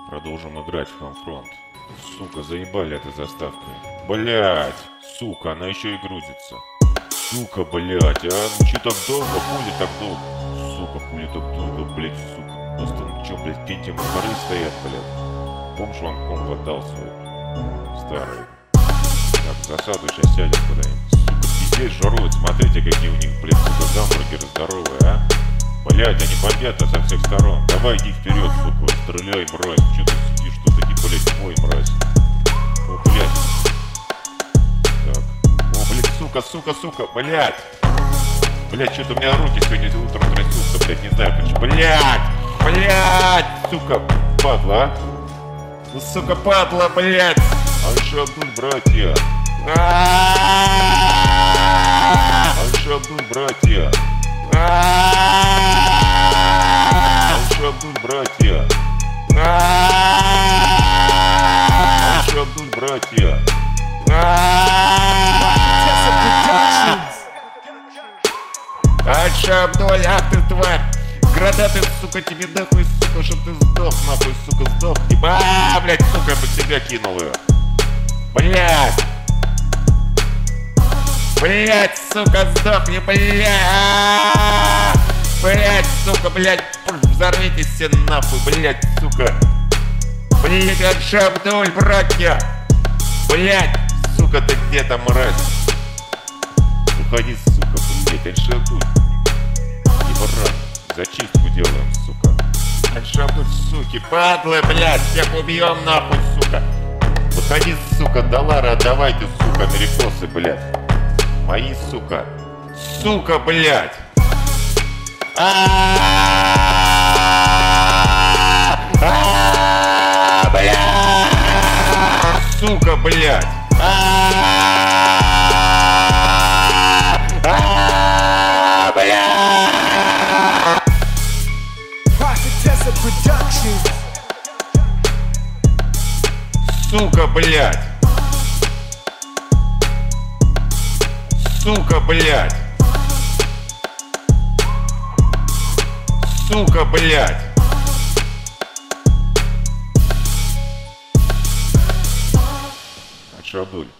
Продолжим играть в Homefront. Сука, заебали этой заставкой. Блять, сука, она еще и грузится. Сука, блять, а ну че так долго, хули так долго? Сука, хули так долго, блять, сука. Просто ну че, блять, какие-нибудь мухары стоят, блять. Помнишь, вам комп отдал свой старый? Так, в засаду сейчас сядем куда-нибудь. Сука, пиздец, жоруют, смотрите, какие у них, блять, сука, гамбургеры здоровые, а? Блять, они бомбят со всех сторон. Давай иди вперед, сука, стреляй, мразь. Че ты сидишь тут, таки, блять, мой, мразь. О, блять. Так. О, блять, сука, блять. Блять, что-то у меня руки сегодня утром трясутся, блять, не знаю почему. Блять, сука, падла, а? Ну, сука, падла, блять. Аль-Шабуль, братья. Аль-Шабуль, братья. Аль-Шабуль, братья. Аль-Шабуль, братья. Аль-Шабуль, ах ты тварь. Гранаты, сука, тебе нахуй, сука, чтоб ты сдох, нахуй, сука, сдох. Блять, сука, я под себя кинул ее. Блять. Блять, сука, сдохни, блять. Блять, сука, блять, взорвитесь все нахуй, блять, сука. Блять, Аль-Шабуль, братья. Блять, сука, ты где-то, мразь? Уходи, сука, блять, Аль-Шабуль. Не пора, зачистку делаем, сука. Аль-Шабуль, суки, падлы, блять, всех убьем нахуй, сука. Выходи, сука, доллары отдавайте, сука, америкосы, блять. Мои, сука. Сука, блять. Блять. Сука, блять. Сука, блять. Сука, блять. Сука, блять. Аль-Шабуль.